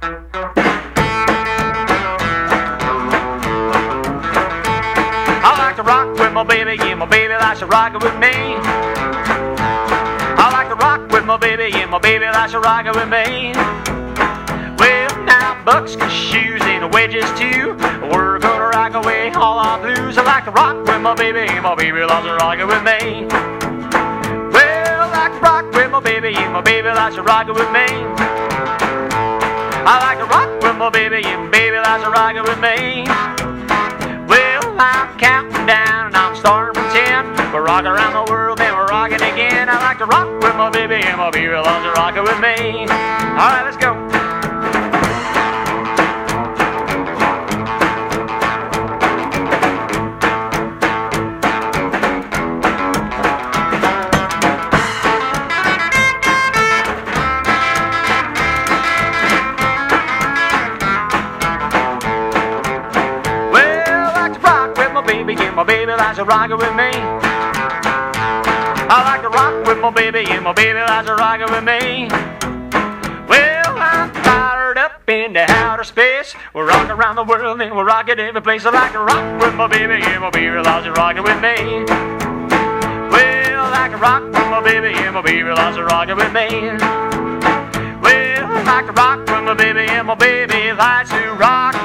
I like to rock with my baby, yeah, my baby likes to rock it with me. I like to rock with my baby, yeah, my baby likes to rock it with me. Well, now buckskin shoes and wedges too. We're gonna rock away all our blues. I like to rock with my baby, yeah, my baby loves to rock it with me. Well, I like to rock with my baby, yeah, my baby likes to rock it with me. I like to rock with my baby, yeah, my baby likes to rock it with me. Well, I'm counting down and I'm starting from 10. We're rocking around the world, then we're rocking again. I like to rock with my baby, and my baby loves to rock it with me. Alright, let's go. My baby likes to rock it with me. I like to rock with my baby, and my baby likes to rock it with me. Well, I'm fired up into outer space. We're rocking around the world and we're rocking every place. I like to rock with my baby, and my baby loves to rock it with me. Well, I like to rock with my baby, and my baby loves to rock it with me. Well, I like to rock with my baby, and my baby likes to rock